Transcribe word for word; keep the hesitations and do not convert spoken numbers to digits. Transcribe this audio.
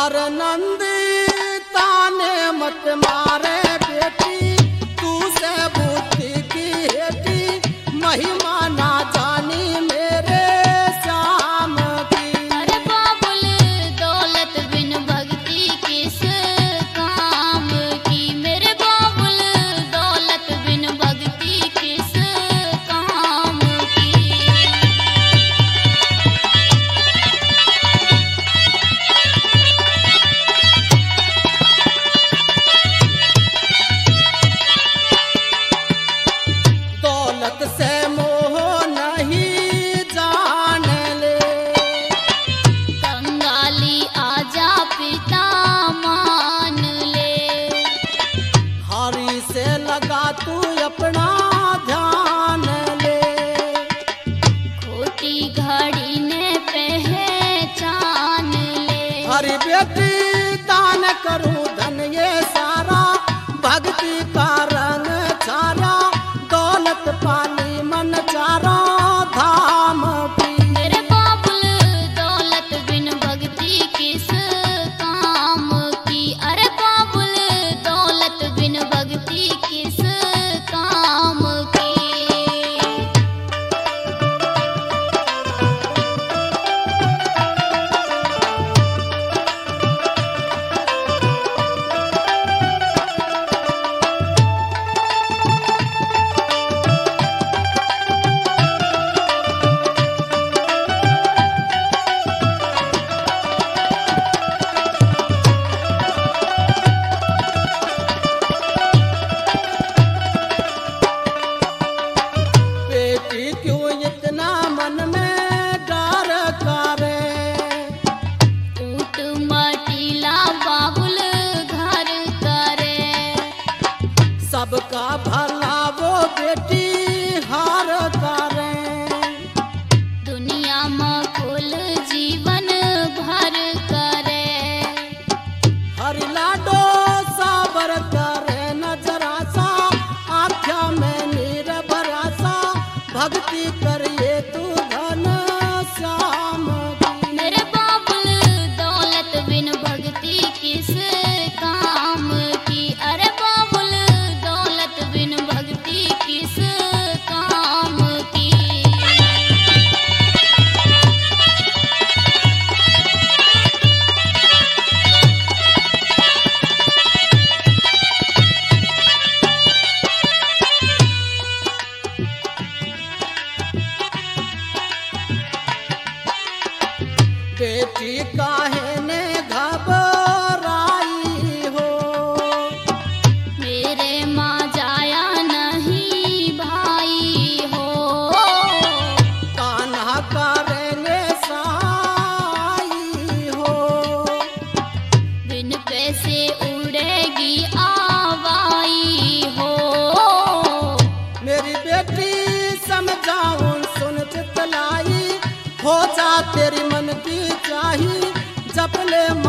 अरे नंदी ताने मत मारे बेटी, तू से बुद्धि की हेटी, महिमा ना जानी मेरे श्याम की। अरे बाबुल दौलत बिन भक्ति किस काम की, मेरे बाबुल दौलत बिन भक्ति किस काम की। दौलत से मोह नहीं जान ले, कंगाली आजा पिता मान ले। हरि से लगा तू अपना ध्यान ले। खोटी घड़ी ने पहचान ले। हरि बेटी दान करूं धन ये सारा, भक्ति का रंग छारा, दौलत पाली मन चारा धाम की। मेरे बाबुल दौलत बिन भक्ति किस काम की, अरे बाबुल दौलत बिन भक्ति किस काम की। बेटी क्यों इतना मन में डर करे, ऊट मटीला बाबुल घर करे। सबका भला वो बेटी हार करे। दुनिया में कुल जीवन भर करे। हरि लाडो साबर करे नजरा सा, आख्या में नीर भरासा, भक्ति करिए तू धन श्याम की। मेरे बाबुल दौलत बिन भक्ति किस काम की, अरे बाबुल दौलत बिन भक्ति किस काम की। बेटी काहे ने घबराई हो, मेरे माँ जाया नहीं भाई हो। कान्हा करेंगे साई हो। बिन पैसे उड़ेगी आवाई हो। मेरी बेटी समझाऊं सुन चितलाई, हो जा तेरी मन की चाही, जब ले